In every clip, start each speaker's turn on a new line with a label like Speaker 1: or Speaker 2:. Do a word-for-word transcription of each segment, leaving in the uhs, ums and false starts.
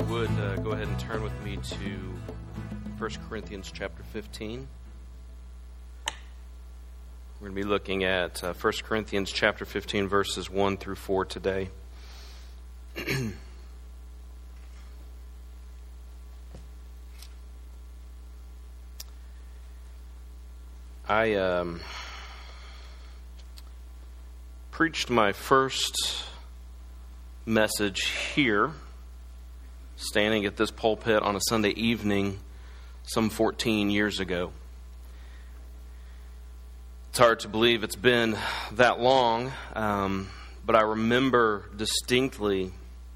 Speaker 1: would uh, go ahead and turn with me to First Corinthians chapter fifteen. We're going to be looking at uh, First Corinthians chapter fifteen, verses one through four today. I um, preached my first message here, standing at this pulpit on a Sunday evening some fourteen years ago. It's hard to believe it's been that long, um, but I remember distinctly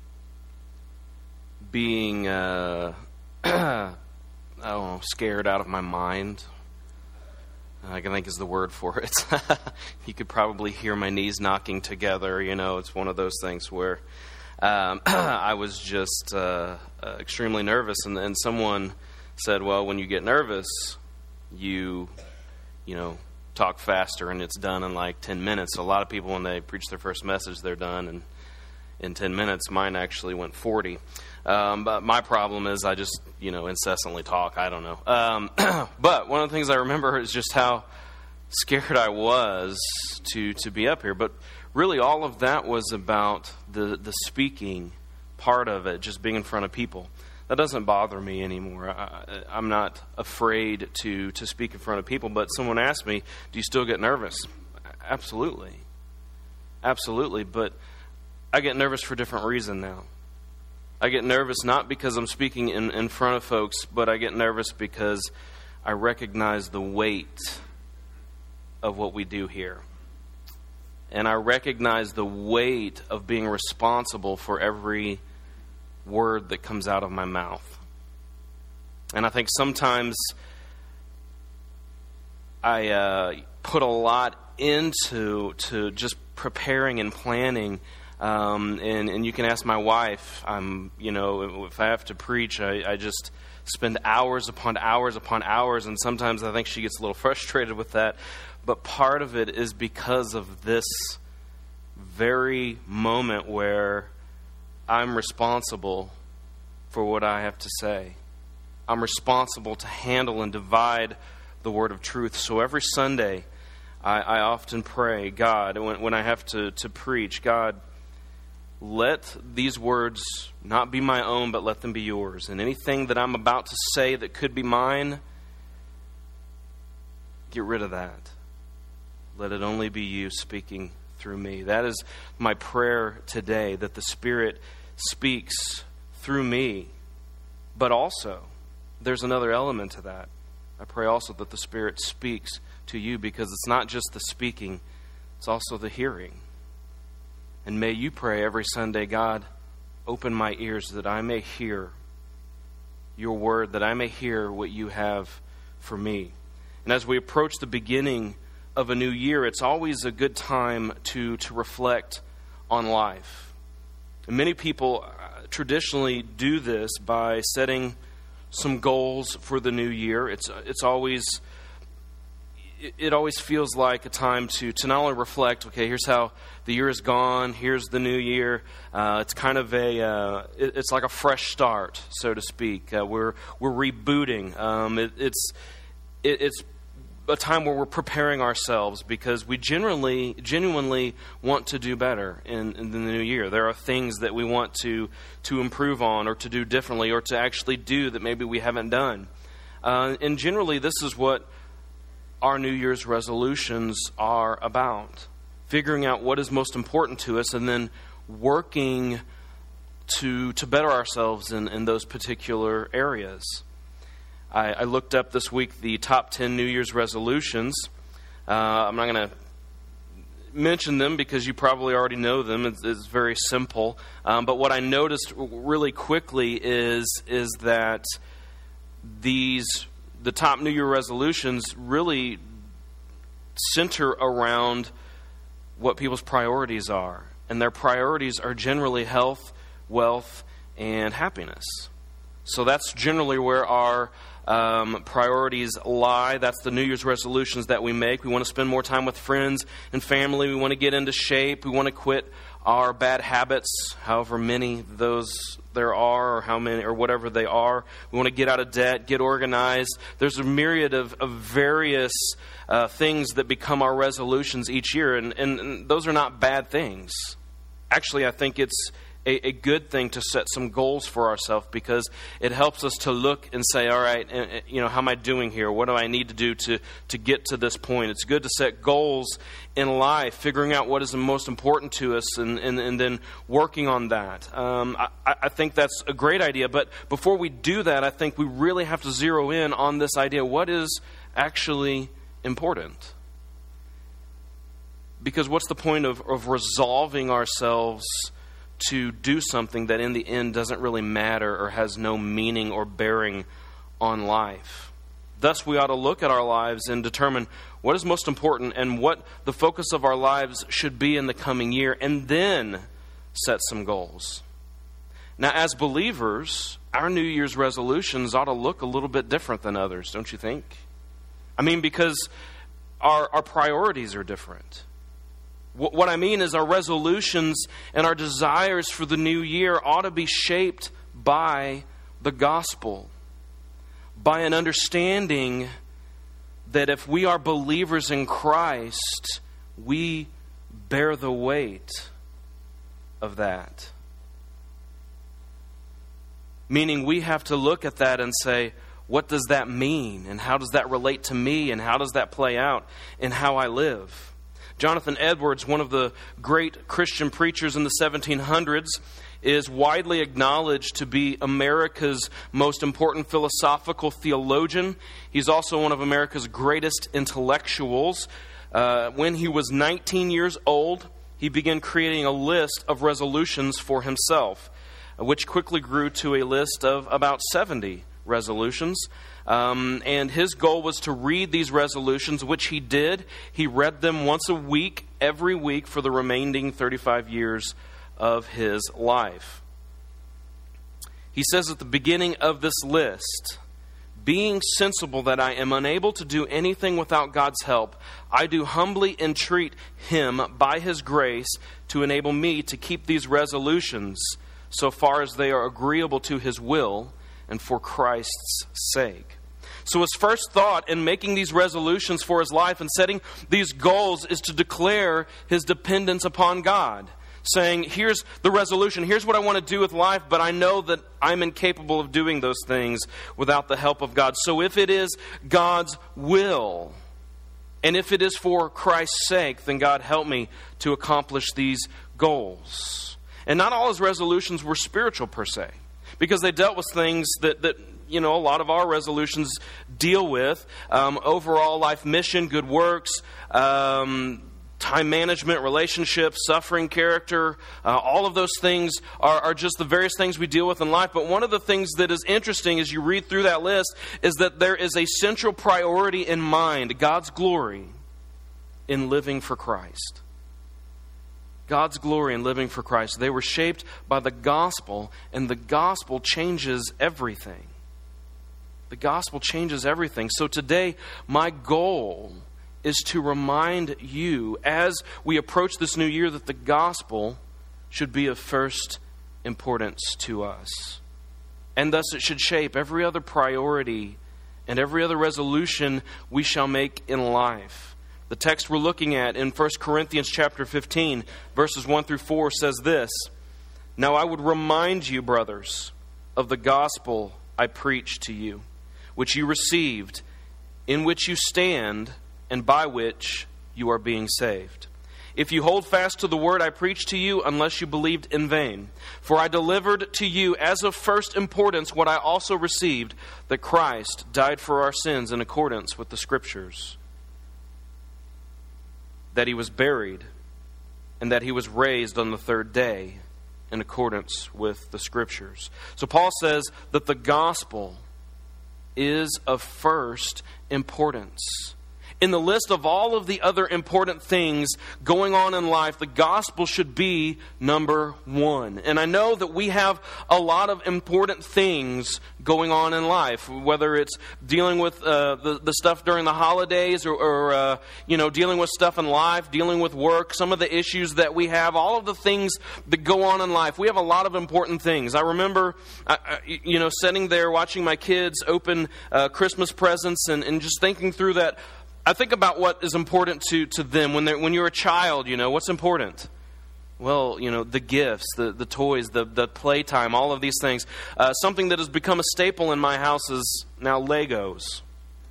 Speaker 1: being, uh, I don't know, scared out of my mind. I think is the word for it. You could probably hear my knees knocking together. You know, it's one of those things where um, I was just uh, uh, extremely nervous. And, and someone said, well, when you get nervous, you, you know, talk faster and it's done in like ten minutes. So a lot of people, when they preach their first message, they're done in, in ten minutes. Mine actually went forty. Um, but my problem is I just, you know, incessantly talk. I don't know. Um, but one of the things I remember is just how scared I was to, to be up here. But really all of that was about the, the speaking part of it, just being in front of people. That doesn't bother me anymore. I, I'm not afraid to, to speak in front of people. But someone asked me, do you still get nervous? Absolutely. Absolutely. But I get nervous for a different reason now. I get nervous not because I'm speaking in, in front of folks, but I get nervous because I recognize the weight of what we do here. And I recognize the weight of being responsible for every word that comes out of my mouth. And I think sometimes I uh, put a lot into to just preparing and planning. Um, and, and you can ask my wife, I'm, you know, if I have to preach, I, I just spend hours upon hours upon hours, and sometimes I think she gets a little frustrated with that. But part of it is because of this very moment where I'm responsible for what I have to say. I'm responsible to handle and divide the word of truth. So every Sunday, I, I often pray, God, when, when I have to, to preach, God, let these words not be my own, but let them be yours. And anything that I'm about to say that could be mine, get rid of that. Let it only be you speaking through me. That is my prayer today, that the Spirit speaks through me. But also, there's another element to that. I pray also that the Spirit speaks to you, because it's not just the speaking, it's also the hearing. And may you pray every Sunday, God, open my ears that I may hear your word, that I may hear what you have for me. And as we approach the beginning of a new year, it's always a good time to, to reflect on life. And many people uh, traditionally do this by setting some goals for the new year. It's it's always it always feels like a time to, to not only reflect, okay, here's how the year has gone, here's the new year. Uh, it's kind of a, uh, it, it's like a fresh start, so to speak. Uh, we're we're rebooting. Um, it, it's it, it's a time where we're preparing ourselves because we genuinely genuinely want to do better in, in the new year. There are things that we want to to improve on, or to do differently, or to actually do that maybe we haven't done. Uh, and generally, this is what our New Year's resolutions are about. Figuring out what is most important to us and then working to to better ourselves in, in those particular areas. I, I looked up this week the top ten New Year's resolutions. Uh, I'm not going to mention them because you probably already know them. It's, it's very simple. Um, but what I noticed really quickly is is that these the top New Year resolutions really center around what people's priorities are. And their priorities are generally health, wealth, and happiness. So that's generally where our um, priorities lie. That's the New Year's resolutions that we make. We want to spend more time with friends and family. We want to get into shape. We want to quit our bad habits, however many those there are, or how many, or whatever they are. We want to get out of debt, get organized. There's a myriad of, of various uh, things that become our resolutions each year, and, and, and those are not bad things. Actually, I think it's a, a good thing to set some goals for ourselves, because it helps us to look and say, all right, you know, how am I doing here? What do I need to do to, to get to this point? It's good to set goals in life, figuring out what is the most important to us, and, and, and then working on that. Um, I, I think that's a great idea, but before we do that, I think we really have to zero in on this idea. What is actually important? Because what's the point of, of resolving ourselves to do something that in the end doesn't really matter or has no meaning or bearing on life? Thus, we ought to look at our lives and determine what is most important and what the focus of our lives should be in the coming year, and then set some goals. Now, as believers, our New Year's resolutions ought to look a little bit different than others, don't you think? I mean, because our, our priorities are different. What I mean is our resolutions and our desires for the new year ought to be shaped by the gospel, by an understanding that if we are believers in Christ, we bear the weight of that. Meaning we have to look at that and say, what does that mean? And how does that relate to me? And how does that play out in how I live? Jonathan Edwards, one of the great Christian preachers in the seventeen hundreds, is widely acknowledged to be America's most important philosophical theologian. He's also one of America's greatest intellectuals. Uh, when he was nineteen years old, he began creating a list of resolutions for himself, which quickly grew to a list of about seventy resolutions. Um, and his goal was to read these resolutions, which he did. He read them once a week, every week, for the remaining thirty-five years of his life. He says at the beginning of this list, being sensible that I am unable to do anything without God's help, I do humbly entreat Him by His grace to enable me to keep these resolutions so far as they are agreeable to His will and for Christ's sake. So his first thought in making these resolutions for his life and setting these goals is to declare his dependence upon God, saying, here's the resolution, here's what I want to do with life, but I know that I'm incapable of doing those things without the help of God. So if it is God's will, and if it is for Christ's sake, then God help me to accomplish these goals. And not all his resolutions were spiritual per se, because they dealt with things that, that you know, a lot of our resolutions deal with. Um, overall life mission, good works, um, time management, relationships, suffering, character. Uh, all of those things are, are just the various things we deal with in life. But one of the things that is interesting as you read through that list is that there is a central priority in mind, God's glory in living for Christ. God's glory in living for Christ. They were shaped by the gospel, and the gospel changes everything. The gospel changes everything. So today, my goal is to remind you, as we approach this new year, that the gospel should be of first importance to us. And thus it should shape every other priority and every other resolution we shall make in life. The text we're looking at in First Corinthians chapter fifteen, verses one through four says this, "Now I would remind you, brothers, of the gospel I preached to you, which you received, in which you stand, and by which you are being saved. If you hold fast to the word I preached to you, unless you believed in vain. For I delivered to you as of first importance what I also received, that Christ died for our sins in accordance with the Scriptures, that he was buried, and that he was raised on the third day in accordance with the Scriptures." So Paul says that the gospel is of first importance. In the list of all of the other important things going on in life, the gospel should be number one. And I know that we have a lot of important things going on in life, whether it's dealing with uh, the, the stuff during the holidays or, or uh, you know, dealing with stuff in life, dealing with work, some of the issues that we have, all of the things that go on in life. We have a lot of important things. I remember, uh, you know, sitting there watching my kids open uh, Christmas presents and, and just thinking through that. I think about what is important to, to them. When they're, when you're a child, you know, what's important? Well, you know, the gifts, the, the toys, the, the playtime, all of these things. Uh, something that has become a staple in my house is now Legos.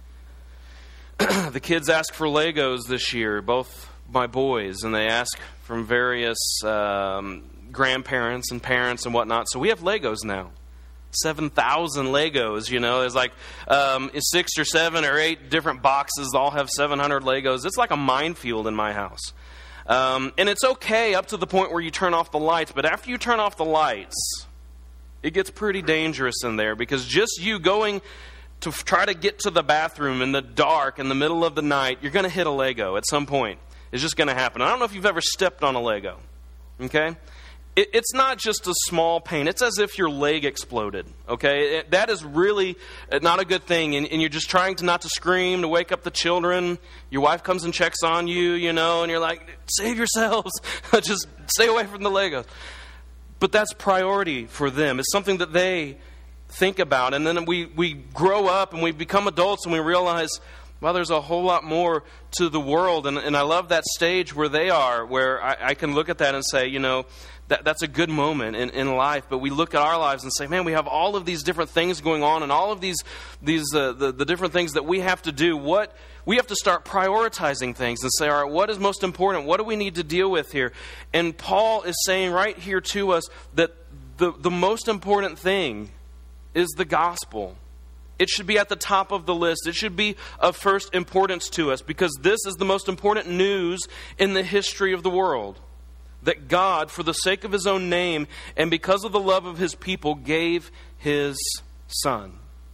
Speaker 1: The kids ask for Legos this year, both my boys, and they ask from various um, grandparents and parents and whatnot. So we have Legos now. seven thousand Legos, you know. There's like um, six or seven or eight different boxes. All have seven hundred Legos. It's like a minefield in my house. Um, and it's okay up to the point where you turn off the lights. But after you turn off the lights, it gets pretty dangerous in there. Because just you going to f- try to get to the bathroom in the dark in the middle of the night, you're going to hit a Lego at some point. It's just going to happen. I don't know if you've ever stepped on a Lego. Okay? It's not just a small pain. It's as if your leg exploded, okay? It, that is really not a good thing, and, and you're just trying to not to scream, to wake up the children. Your wife comes and checks on you, you know, and you're like, save yourselves. Just stay away from the Legos. But that's priority for them. It's something that they think about, and then we, we grow up and we become adults and we realize, well, there's a whole lot more to the world, and, and I love that stage where they are, where I, I can look at that and say, you know, That, that's a good moment in, in life, but we look at our lives and say, man, we have all of these different things going on and all of these, these uh, the, the different things that we have to do. What we have to start prioritizing things and say, all right, what is most important? What do we need to deal with here? And Paul is saying right here to us that the, the most important thing is the gospel. It should be at the top of the list. It should be of first importance to us because this is the most important news in the history of the world. That God, for the sake of His own name and because of the love of His people, gave His Son.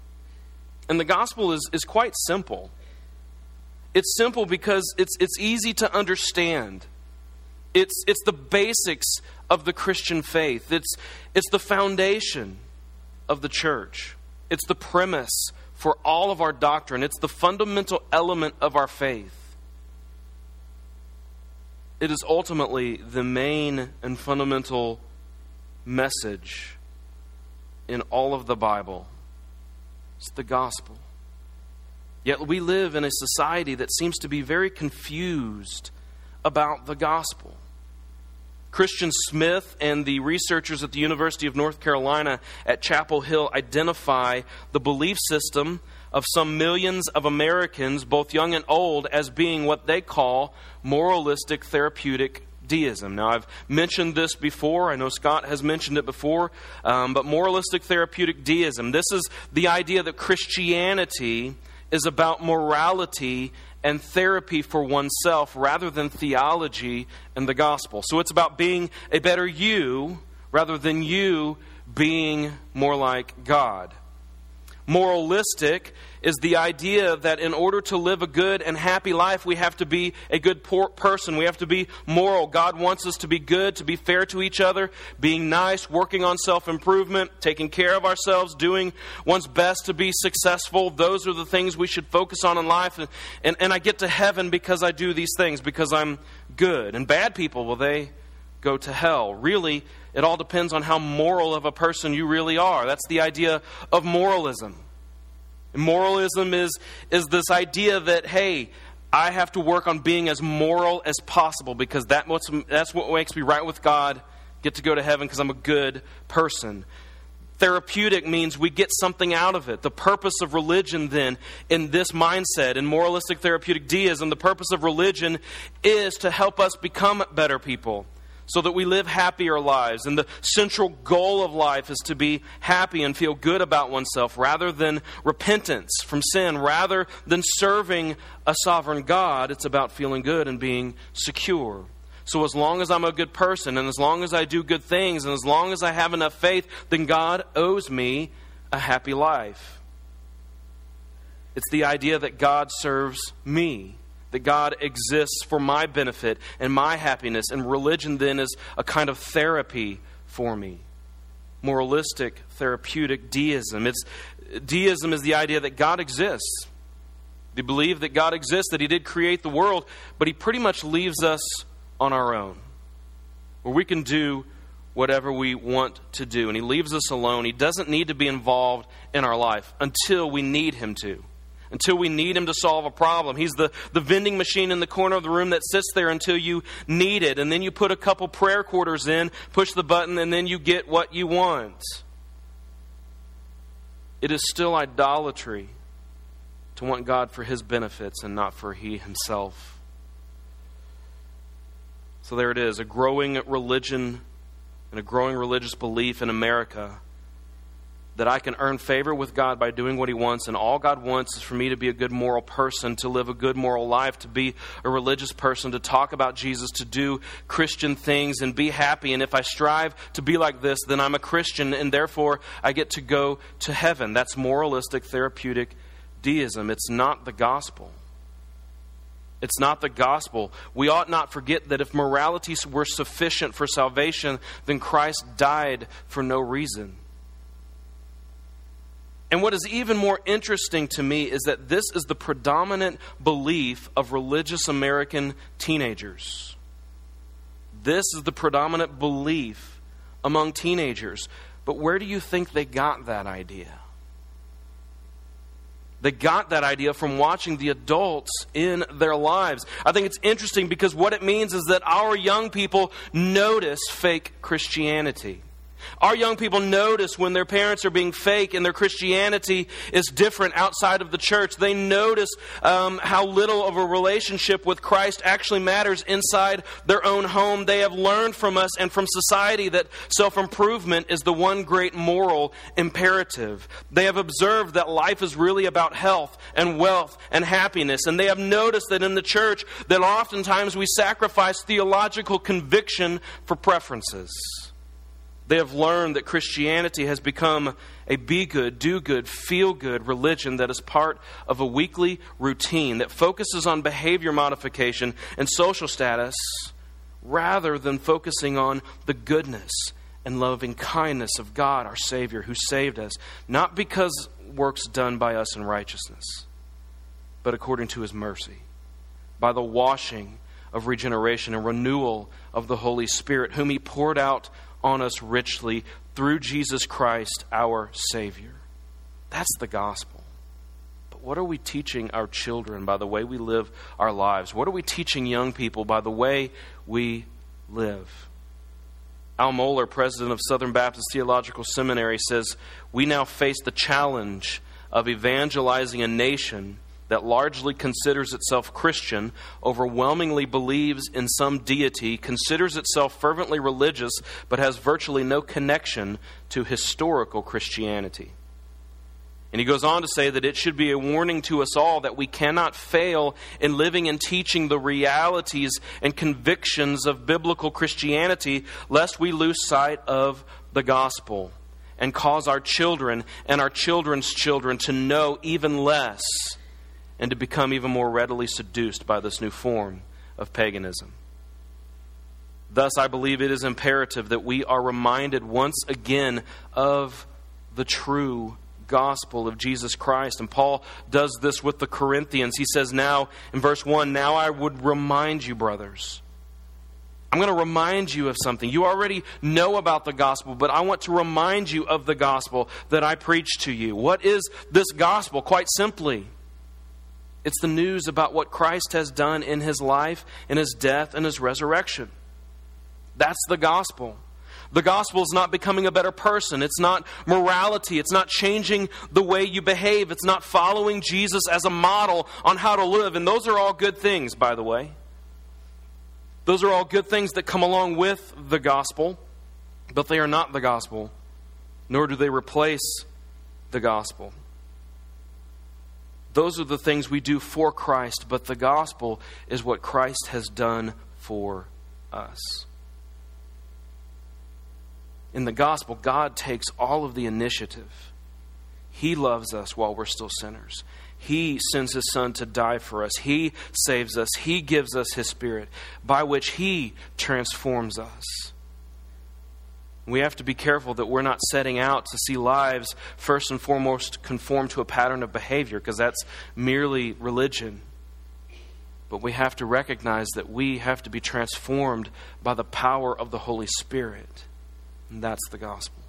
Speaker 1: And the gospel is, is quite simple. It's simple because it's it's easy to understand. It's it's the basics of the Christian faith. It's it's the foundation of the church. It's the premise for all of our doctrine. It's the fundamental element of our faith. It is ultimately the main and fundamental message in all of the Bible. It's the gospel. Yet we live in a society that seems to be very confused about the gospel. Christian Smith and the researchers at the University of North Carolina at Chapel Hill identify the belief system of some millions of Americans, both young and old, as being what they call moralistic therapeutic deism. Now, I've mentioned this before. I know Scott has mentioned it before. Um, but moralistic therapeutic deism, this is the idea that Christianity is about morality and therapy for oneself rather than theology and the gospel. So it's about being a better you rather than you being more like God. Moralistic is the idea that in order to live a good and happy life, we have to be a good poor person. We have to be moral. God wants us to be good, to be fair to each other, being nice, working on self-improvement, taking care of ourselves, doing one's best to be successful. Those are the things we should focus on in life. And, and, and I get to heaven because I do these things, because I'm good. And bad people, well, they go to hell. Really, it all depends on how moral of a person you really are. That's the idea of moralism. And moralism is, is this idea that, hey, I have to work on being as moral as possible because that what's, that's what makes me right with God, get to go to heaven because I'm a good person. Therapeutic means we get something out of it. The purpose of religion then, in this mindset, in moralistic therapeutic deism, the purpose of religion is to help us become better people, so that we live happier lives. And the central goal of life is to be happy and feel good about oneself rather than repentance from sin. Rather than serving a sovereign God, it's about feeling good and being secure. So as long as I'm a good person and as long as I do good things and as long as I have enough faith, then God owes me a happy life. It's the idea that God serves me that God exists for my benefit and my happiness, and religion then is a kind of therapy for me. Moralistic, therapeutic deism. It's, deism is the idea that God exists. We believe that God exists, that He did create the world, but He pretty much leaves us on our own, where we can do whatever we want to do. And He leaves us alone. He doesn't need to be involved in our life until we need Him to. Until we need Him to solve a problem. He's the, the vending machine in the corner of the room that sits there until you need it. And then you put a couple prayer quarters in, push the button, and then you get what you want. It is still idolatry to want God for His benefits and not for He Himself. So there it is, a growing religion and a growing religious belief in America that I can earn favor with God by doing what He wants, and all God wants is for me to be a good moral person, to live a good moral life, to be a religious person, to talk about Jesus, to do Christian things and be happy. And if I strive to be like this, then I'm a Christian, and therefore I get to go to heaven. That's moralistic, therapeutic deism. It's not the gospel. It's not the gospel. We ought not forget that if morality were sufficient for salvation, then Christ died for no reason. And what is even more interesting to me is that this is the predominant belief of religious American teenagers. This is the predominant belief among teenagers. But where do you think they got that idea? They got that idea from watching the adults in their lives. I think it's interesting because what it means is that our young people notice fake Christianity. Our young people notice when their parents are being fake and their Christianity is different outside of the church. They notice um, how little of a relationship with Christ actually matters inside their own home. They have learned from us and from society that self-improvement is the one great moral imperative. They have observed that life is really about health and wealth and happiness. And they have noticed that in the church that oftentimes we sacrifice theological conviction for preferences. They have learned that Christianity has become a be-good, do-good, feel-good religion that is part of a weekly routine that focuses on behavior modification and social status rather than focusing on the goodness and loving kindness of God, our Savior, who saved us, not because works done by us in righteousness, but according to His mercy, by the washing of regeneration and renewal of the Holy Spirit, whom He poured out on us richly through Jesus Christ, our Savior. That's the gospel. But what are we teaching our children by the way we live our lives? What are we teaching young people by the way we live? Al Mohler, president of Southern Baptist Theological Seminary, says, "We now face the challenge of evangelizing a nation that largely considers itself Christian, overwhelmingly believes in some deity, considers itself fervently religious, but has virtually no connection to historical Christianity." And he goes on to say that it should be a warning to us all that we cannot fail in living and teaching the realities and convictions of biblical Christianity, lest we lose sight of the gospel and cause our children and our children's children to know even less and to become even more readily seduced by this new form of paganism. Thus, I believe it is imperative that we are reminded once again of the true gospel of Jesus Christ. And Paul does this with the Corinthians. He says now, in verse one, "Now I would remind you, brothers." I'm going to remind you of something. You already know about the gospel, but I want to remind you of the gospel that I preached to you. What is this gospel? Quite simply, it's the news about what Christ has done in His life, in His death, and His resurrection. That's the gospel. The gospel is not becoming a better person. It's not morality. It's not changing the way you behave. It's not following Jesus as a model on how to live. And those are all good things, by the way. Those are all good things that come along with the gospel, but they are not the gospel, nor do they replace the gospel. Those are the things we do for Christ, but the gospel is what Christ has done for us. In the gospel, God takes all of the initiative. He loves us while we're still sinners. He sends His Son to die for us. He saves us. He gives us His Spirit, by which He transforms us. We have to be careful that we're not setting out to see lives first and foremost conform to a pattern of behavior, because that's merely religion. But we have to recognize that we have to be transformed by the power of the Holy Spirit. And that's the gospel.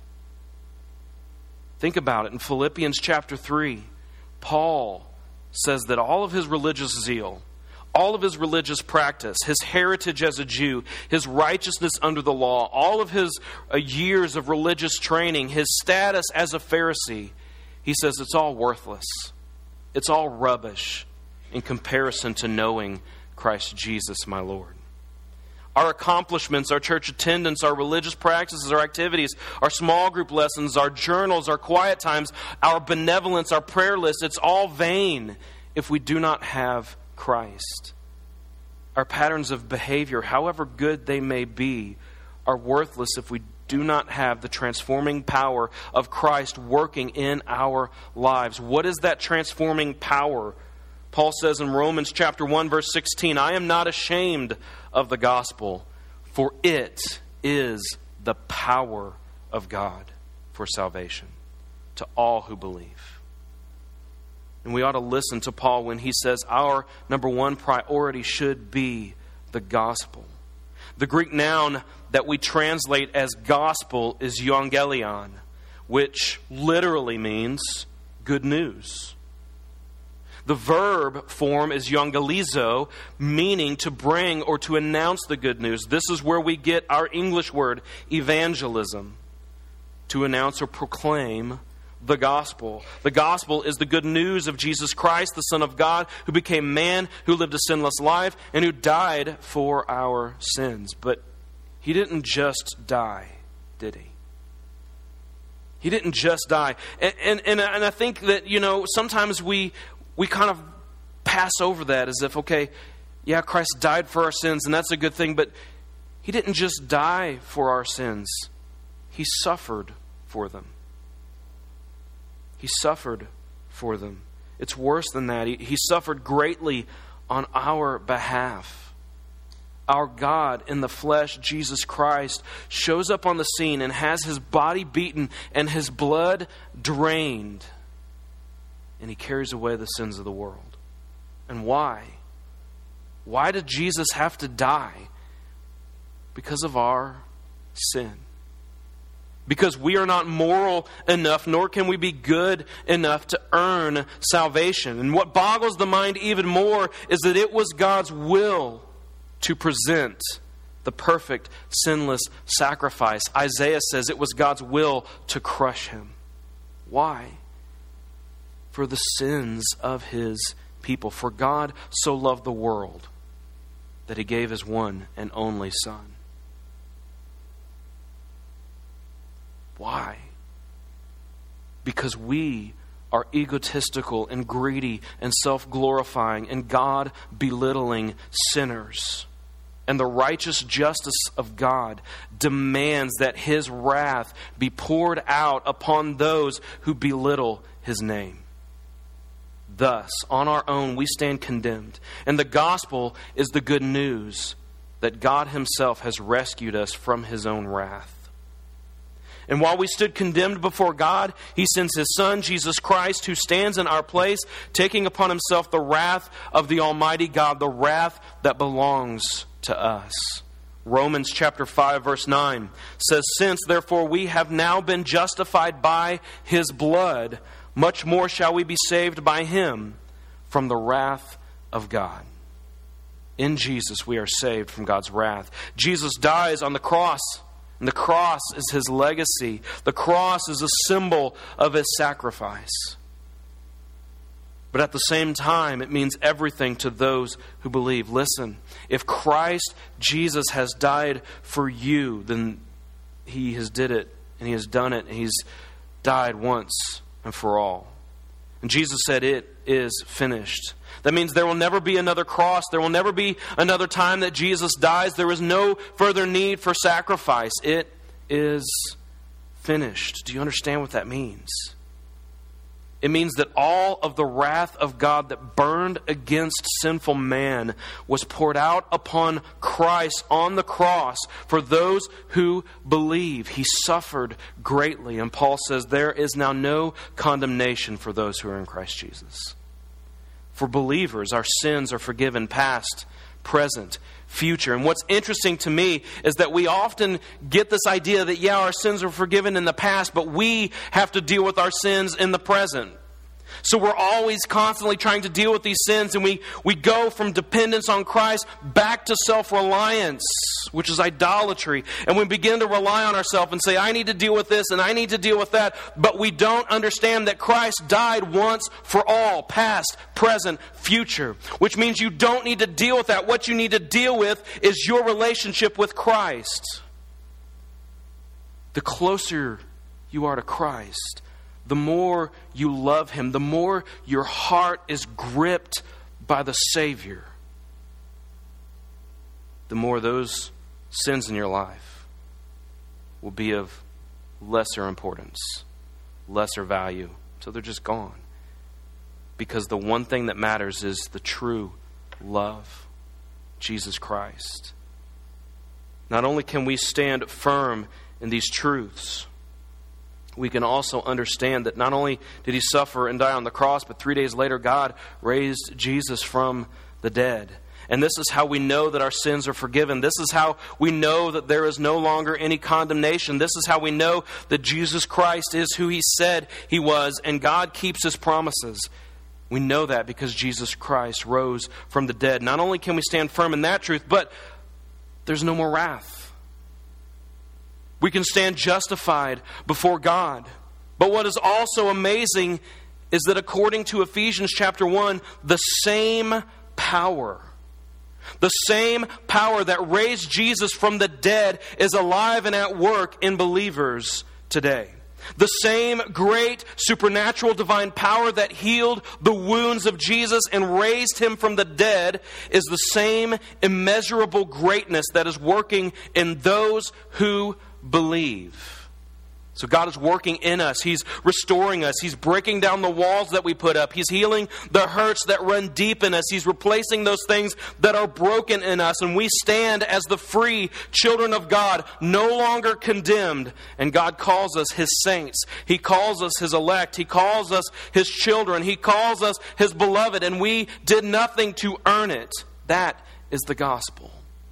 Speaker 1: Think about it. In Philippians chapter three, Paul says that all of his religious zeal, all of his religious practice, his heritage as a Jew, his righteousness under the law, all of his uh, years of religious training, his status as a Pharisee, he says it's all worthless. It's all rubbish in comparison to knowing Christ Jesus, my Lord. Our accomplishments, our church attendance, our religious practices, our activities, our small group lessons, our journals, our quiet times, our benevolence, our prayer list, it's all vain if we do not have Christ. Our patterns of behavior, however good they may be, are worthless if we do not have the transforming power of Christ working in our lives. What is that transforming power? Paul says in Romans chapter one, verse sixteen, I am not ashamed of the gospel, for it is the power of God for salvation to all who believe. And we ought to listen to Paul when he says our number one priority should be the gospel. The Greek noun that we translate as gospel is euangelion, which literally means good news. The verb form is euangelizo, meaning to bring or to announce the good news. This is where we get our English word evangelism, to announce or proclaim the gospel. The gospel is the good news of Jesus Christ, the Son of God, who became man, who lived a sinless life, and who died for our sins. But He didn't just die, did He? He didn't just die. And, and, and, and I think that, you know, sometimes we... We kind of pass over that as if, okay, yeah, Christ died for our sins, and that's a good thing, but He didn't just die for our sins. He suffered for them. He suffered for them. It's worse than that. He, he suffered greatly on our behalf. Our God in the flesh, Jesus Christ, shows up on the scene and has His body beaten and His blood drained. And He carries away the sins of the world. And why? Why did Jesus have to die? Because of our sin. Because we are not moral enough, nor can we be good enough to earn salvation. And what boggles the mind even more is that it was God's will to present the perfect, sinless sacrifice. Isaiah says it was God's will to crush Him. Why? For the sins of His people. For God so loved the world that He gave His one and only Son. Why? Because we are egotistical and greedy and self-glorifying and God-belittling sinners. And the righteous justice of God demands that His wrath be poured out upon those who belittle His name. Thus, on our own, we stand condemned. And the gospel is the good news that God Himself has rescued us from His own wrath. And while we stood condemned before God, He sends His Son, Jesus Christ, who stands in our place, taking upon Himself the wrath of the Almighty God, the wrath that belongs to us. Romans chapter five, verse nine says, Since, therefore, we have now been justified by His blood, much more shall we be saved by Him from the wrath of God. In Jesus we are saved from God's wrath. Jesus dies on the cross, and the cross is His legacy. The cross is a symbol of His sacrifice. But at the same time, it means everything to those who believe. Listen, if Christ Jesus has died for you, then He has did it, and He has done it, and He's died once and for all. And Jesus said, it is finished. That means there will never be another cross. There will never be another time that Jesus dies. There is no further need for sacrifice. It is finished. Do you understand what that means? It means that all of the wrath of God that burned against sinful man was poured out upon Christ on the cross for those who believe. He suffered greatly. And Paul says there is now no condemnation for those who are in Christ Jesus. For believers, our sins are forgiven past, present, future. And what's interesting to me is that we often get this idea that, yeah, our sins are forgiven in the past, but we have to deal with our sins in the present. So we're always constantly trying to deal with these sins, and we, we go from dependence on Christ back to self-reliance, which is idolatry. And we begin to rely on ourselves and say, I need to deal with this and I need to deal with that. But we don't understand that Christ died once for all, past, present, future. Which means you don't need to deal with that. What you need to deal with is your relationship with Christ. The closer you are to Christ, the more you love Him, the more your heart is gripped by the Savior, the more those sins in your life will be of lesser importance, lesser value. So they're just gone. Because the one thing that matters is the true love, Jesus Christ. Not only can we stand firm in these truths, we can also understand that not only did He suffer and die on the cross, but three days later God raised Jesus from the dead. And this is how we know that our sins are forgiven. This is how we know that there is no longer any condemnation. This is how we know that Jesus Christ is who He said He was, and God keeps His promises. We know that because Jesus Christ rose from the dead. Not only can we stand firm in that truth, but there's no more wrath. We can stand justified before God. But what is also amazing is that according to Ephesians chapter one, the same power, the same power that raised Jesus from the dead is alive and at work in believers today. The same great supernatural divine power that healed the wounds of Jesus and raised Him from the dead is the same immeasurable greatness that is working in those who believe. So God is working in us. He's restoring us. He's breaking down the walls that we put up. He's healing the hurts that run deep in us. He's replacing those things that are broken in us. And we stand as the free children of God, no longer condemned. And God calls us His saints. He calls us His elect. He calls us His children. He calls us His beloved. And we did nothing to earn it. That is the gospel.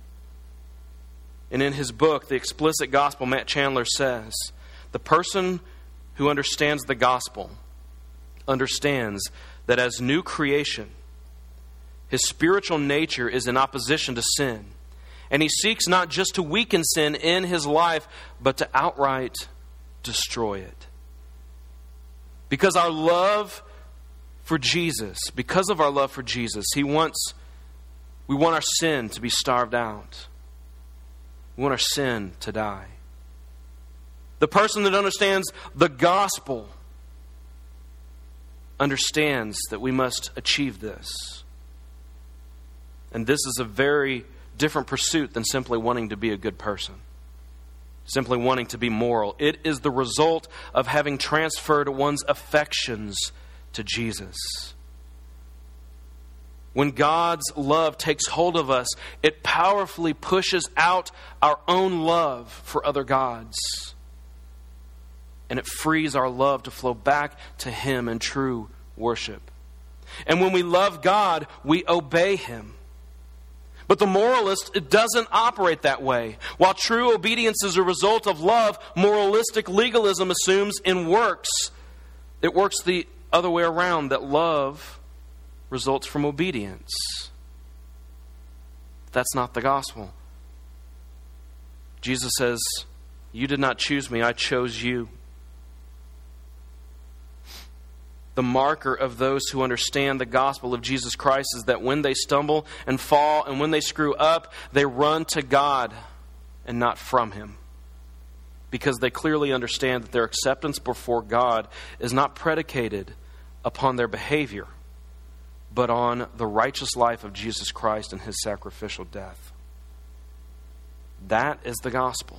Speaker 1: And in his book, The Explicit Gospel, Matt Chandler says, the person who understands the gospel understands that as new creation, his spiritual nature is in opposition to sin. And he seeks not just to weaken sin in his life, but to outright destroy it. Because our love for Jesus, because of our love for Jesus, he wants, we want our sin to be starved out. We want our sin to die. The person that understands the gospel understands that we must achieve this. And this is a very different pursuit than simply wanting to be a good person, simply wanting to be moral. It is the result of having transferred one's affections to Jesus. When God's love takes hold of us, it powerfully pushes out our own love for other gods. And it frees our love to flow back to Him in true worship. And when we love God, we obey Him. But the moralist, it doesn't operate that way. While true obedience is a result of love, moralistic legalism assumes in works, it works the other way around, that love results from obedience. That's not the gospel. Jesus says, "You did not choose me, I chose you." The marker of those who understand the gospel of Jesus Christ is that when they stumble and fall and when they screw up, they run to God and not from Him. Because they clearly understand that their acceptance before God is not predicated upon their behavior, but on the righteous life of Jesus Christ and His sacrificial death. That is the gospel.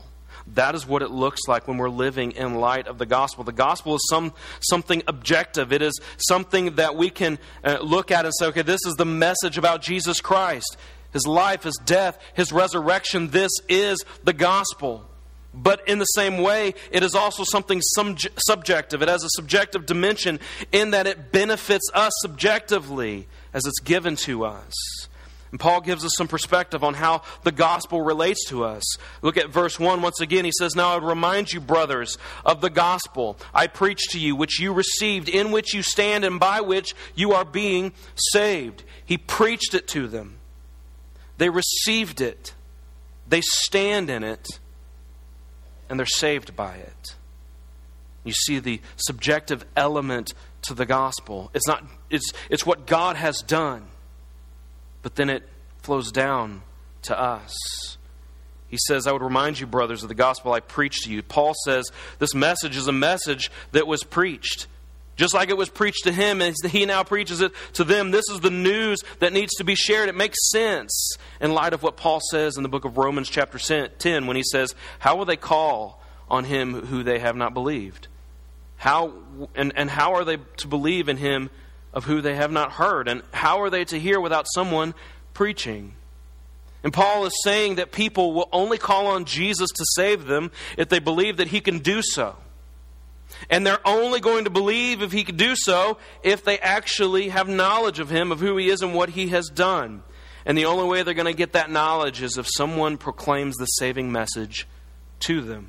Speaker 1: That is what it looks like when we're living in light of the gospel. The gospel is some something objective. It is something that we can uh, look at and say, okay, this is the message about Jesus Christ. His life, His death, His resurrection. This is the gospel. But in the same way, it is also something subjective. It has a subjective dimension in that it benefits us subjectively as it's given to us. And Paul gives us some perspective on how the gospel relates to us. Look at verse one once again. He says, "Now I would remind you, brothers, of the gospel I preached to you, which you received, in which you stand, and by which you are being saved." He preached it to them. They received it. They stand in it. And they're saved by it. You see the subjective element to the gospel. It's not. It's it's what God has done. But then it flows down to us. He says, "I would remind you, brothers, of the gospel I preached to you." Paul says this message is a message that was preached. Just like it was preached to him, and he now preaches it to them. This is the news that needs to be shared. It makes sense in light of what Paul says in the book of Romans chapter ten when he says, "How will they call on him who they have not believed? How and, and how are they to believe in him of who they have not heard? And how are they to hear without someone preaching?" And Paul is saying that people will only call on Jesus to save them if they believe that He can do so. And they're only going to believe if He can do so if they actually have knowledge of Him, of who He is and what He has done. And the only way they're going to get that knowledge is if someone proclaims the saving message to them.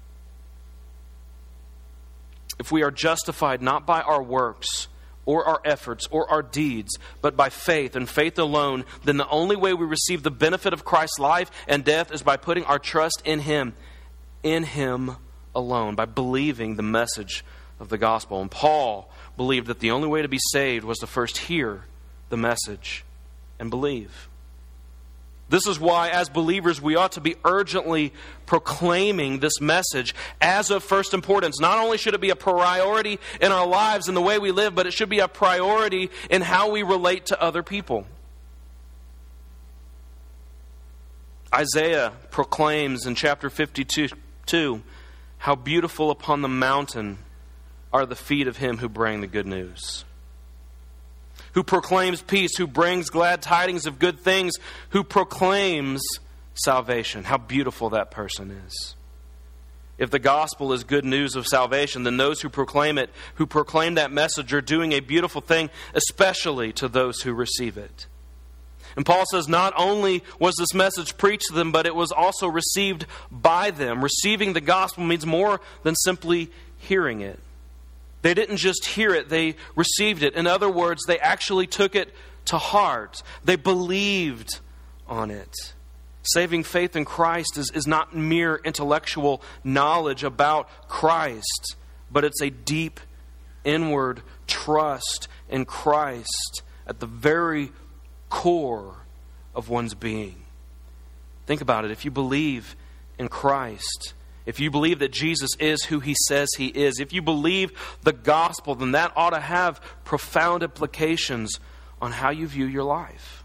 Speaker 1: If we are justified not by our works or our efforts or our deeds, but by faith and faith alone, then the only way we receive the benefit of Christ's life and death is by putting our trust in Him, in Him alone, by believing the message of the gospel. And Paul believed that the only way to be saved was to first hear the message and believe. This is why, as believers, we ought to be urgently proclaiming this message as of first importance. Not only should it be a priority in our lives and the way we live, but it should be a priority in how we relate to other people. Isaiah proclaims in chapter fifty-two, "How beautiful upon the mountain are the feet of him who bring the good news. Who proclaims peace, who brings glad tidings of good things, who proclaims salvation." How beautiful that person is. If the gospel is good news of salvation, then those who proclaim it, who proclaim that message, are doing a beautiful thing, especially to those who receive it. And Paul says not only was this message preached to them, but it was also received by them. Receiving the gospel means more than simply hearing it. They didn't just hear it, they received it. In other words, they actually took it to heart. They believed on it. Saving faith in Christ is, is not mere intellectual knowledge about Christ, but it's a deep inward trust in Christ at the very core of one's being. Think about it. If you believe in Christ, if you believe that Jesus is who He says He is, if you believe the gospel, then that ought to have profound implications on how you view your life.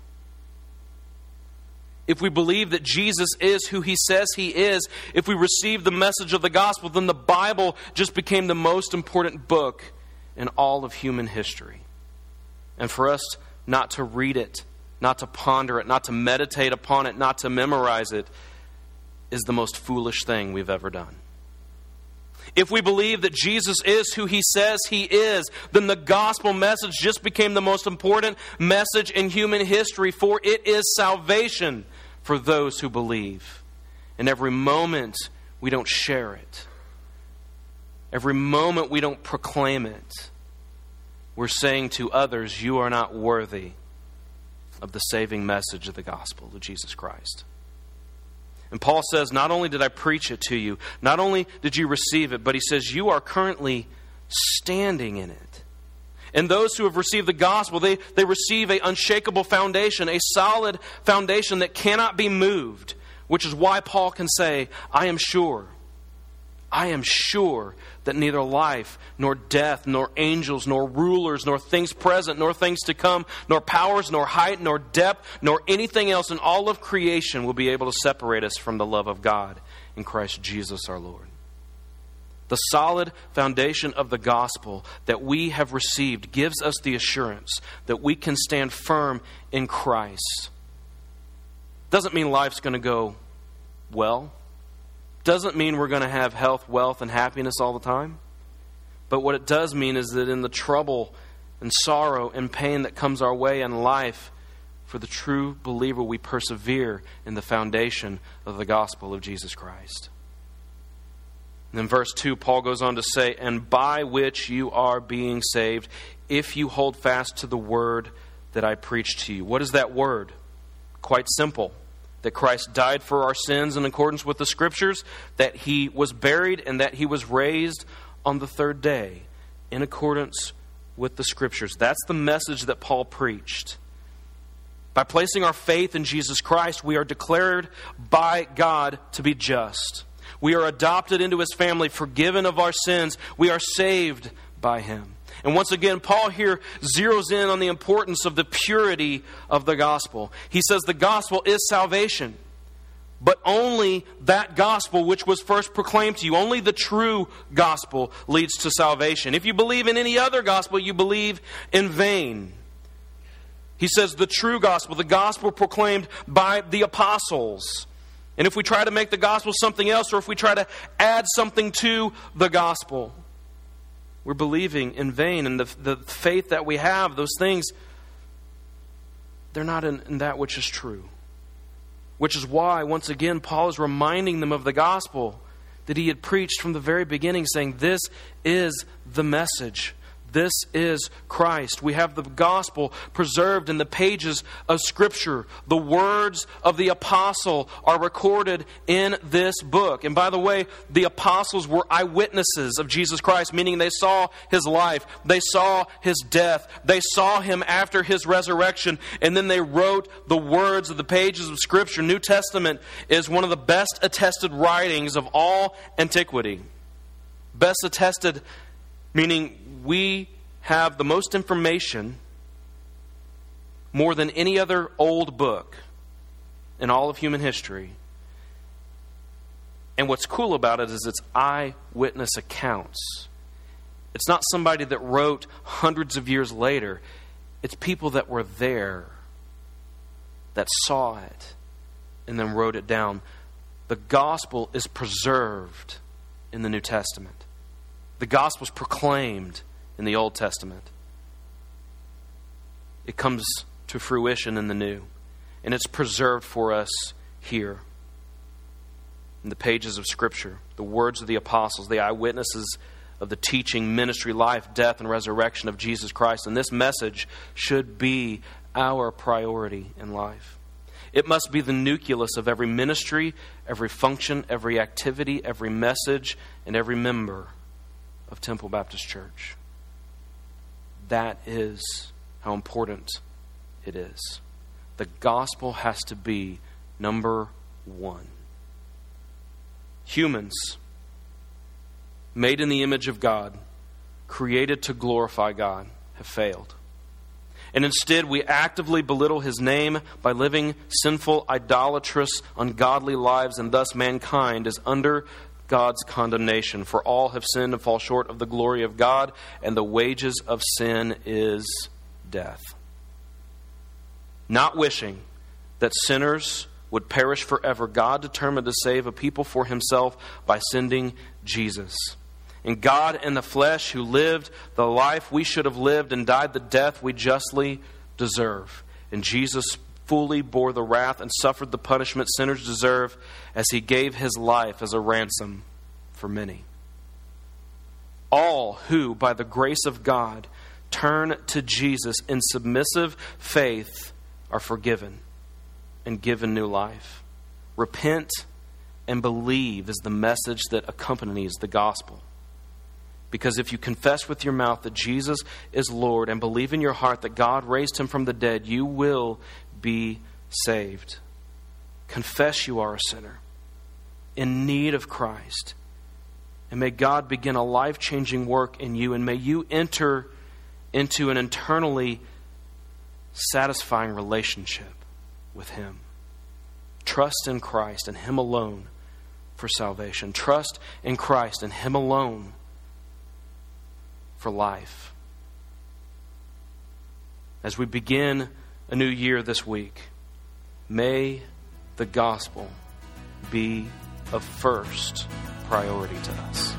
Speaker 1: If we believe that Jesus is who He says He is, if we receive the message of the gospel, then the Bible just became the most important book in all of human history. And for us not to read it, not to ponder it, not to meditate upon it, not to memorize it, is the most foolish thing we've ever done. If we believe that Jesus is who He says He is, then the gospel message just became the most important message in human history, for it is salvation for those who believe. And every moment we don't share it, every moment we don't proclaim it, we're saying to others, you are not worthy of the saving message of the gospel of Jesus Christ. And Paul says, not only did I preach it to you, not only did you receive it, but he says you are currently standing in it. And those who have received the gospel, they, they receive an unshakable foundation, a solid foundation that cannot be moved, which is why Paul can say, I am sure, I am sure that neither life, nor death, nor angels, nor rulers, nor things present, nor things to come, nor powers, nor height, nor depth, nor anything else in all of creation will be able to separate us from the love of God in Christ Jesus our Lord. The solid foundation of the gospel that we have received gives us the assurance that we can stand firm in Christ. Doesn't mean life's going to go well. Doesn't mean we're going to have health, wealth, and happiness all the time. But what it does mean is that in the trouble and sorrow and pain that comes our way in life, for the true believer, we persevere in the foundation of the gospel of Jesus Christ. And in verse two, Paul goes on to say, and by which you are being saved, if you hold fast to the word that I preached to you. What is that word? Quite simple. That Christ died for our sins in accordance with the Scriptures, that He was buried, and that He was raised on the third day in accordance with the Scriptures. That's the message that Paul preached. By placing our faith in Jesus Christ, we are declared by God to be just. We are adopted into His family, forgiven of our sins. We are saved by Him. And once again, Paul here zeroes in on the importance of the purity of the gospel. He says the gospel is salvation, but only that gospel which was first proclaimed to you. Only the true gospel leads to salvation. If you believe in any other gospel, you believe in vain. He says the true gospel, the gospel proclaimed by the apostles. And if we try to make the gospel something else, or if we try to add something to the gospel, we're believing in vain. And the, the faith that we have, those things, they're not in, in that which is true. Which is why, once again, Paul is reminding them of the gospel that he had preached from the very beginning, saying, this is the message. This is Christ. We have the gospel preserved in the pages of Scripture. The words of the apostle are recorded in this book. And by the way, the apostles were eyewitnesses of Jesus Christ, meaning they saw His life, they saw His death, they saw Him after His resurrection, and then they wrote the words of the pages of Scripture. New Testament is one of the best attested writings of all antiquity. Best attested, meaning we have the most information, more than any other old book in all of human history. And what's cool about it is it's eyewitness accounts. It's not somebody that wrote hundreds of years later. It's people that were there, that saw it, and then wrote it down. The gospel is preserved in the New Testament. The gospel is proclaimed in the Old Testament. It comes to fruition in the New. And it's preserved for us here in the pages of Scripture. The words of the apostles, the eyewitnesses of the teaching, ministry, life, death, and resurrection of Jesus Christ. And this message should be our priority in life. It must be the nucleus of every ministry, every function, every activity, every message, and every member of Temple Baptist Church. That is how important it is. The gospel has to be number one. Humans, made in the image of God, created to glorify God, have failed. And instead, we actively belittle His name by living sinful, idolatrous, ungodly lives, and thus mankind is under God's condemnation. For all have sinned and fall short of the glory of God, and the wages of sin is death. Not wishing that sinners would perish forever, God determined to save a people for Himself by sending Jesus. And God in the flesh, who lived the life we should have lived and died the death we justly deserve. And Jesus fully bore the wrath and suffered the punishment sinners deserve, as He gave His life as a ransom for many. All who, by the grace of God, turn to Jesus in submissive faith are forgiven and given new life. Repent and believe is the message that accompanies the gospel. Because if you confess with your mouth that Jesus is Lord and believe in your heart that God raised Him from the dead, you will be saved. Confess you are a sinner in need of Christ. And may God begin a life-changing work in you, and may you enter into an internally satisfying relationship with Him. Trust in Christ and Him alone for salvation. Trust in Christ and Him alone for life. As we begin a new year this week, may the gospel be of first priority to us.